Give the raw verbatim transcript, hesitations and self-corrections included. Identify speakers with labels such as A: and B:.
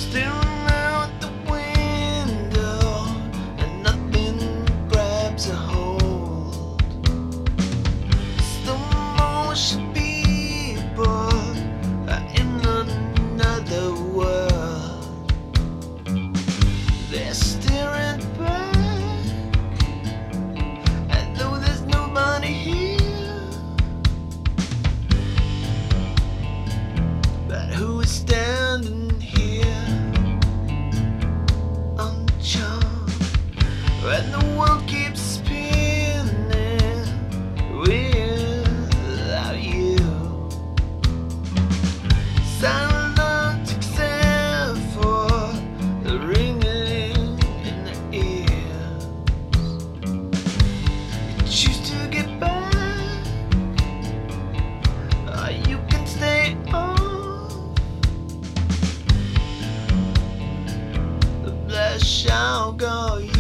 A: staring out the window and nothing grabs a hold. Slow motion people are in another world. They're staring back as though there's nobody here. But who is standing here uncharmed when the world keeps spinning without you? Silent except for the ringing in the ears. You choose to get back, or you can stay on. The blood shall go.